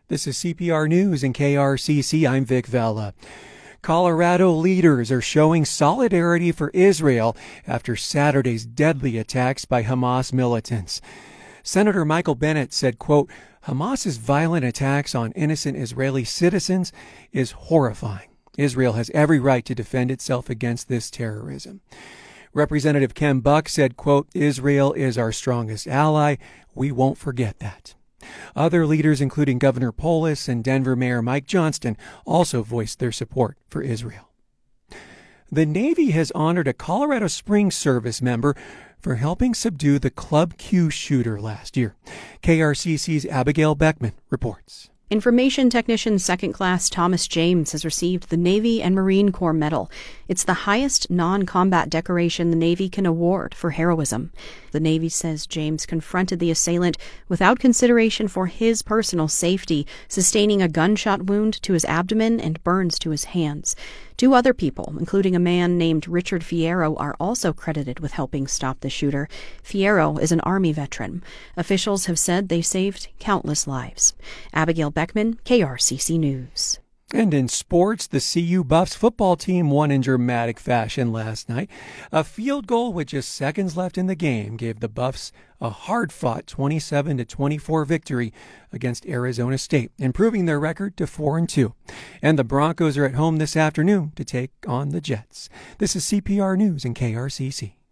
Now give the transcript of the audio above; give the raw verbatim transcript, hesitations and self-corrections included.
This is C P R News and K R C C. I'm Vic Vela. Colorado leaders are showing solidarity for Israel after Saturday's deadly attacks by Hamas militants. Senator Michael Bennet said, quote, Hamas's violent attacks on innocent Israeli citizens is horrifying. Israel has every right to defend itself against this terrorism. Representative Ken Buck said, quote, Israel is our strongest ally. We won't forget that. Other leaders, including Governor Polis and Denver Mayor Mike Johnston, also voiced their support for Israel. The Navy has honored a Colorado Springs service member for helping subdue the Club Q shooter last year. K R C C's Abigail Beckman reports. Information Technician Second Class Thomas James has received the Navy and Marine Corps Medal. It's the highest non-combat decoration the Navy can award for heroism. The Navy says James confronted the assailant without consideration for his personal safety, sustaining a gunshot wound to his abdomen and burns to his hands. Two other people, including a man named Richard Fierro, are also credited with helping stop the shooter. Fierro is an Army veteran. Officials have said they saved countless lives. Abigail Beckman, K R C C News. And in sports, the C U Buffs football team won in dramatic fashion last night. A field goal with just seconds left in the game gave the Buffs a hard-fought twenty-seven to twenty-four victory against Arizona State, improving their record to four and two. And the Broncos are at home this afternoon to take on the Jets. This is C P R News and K R C C.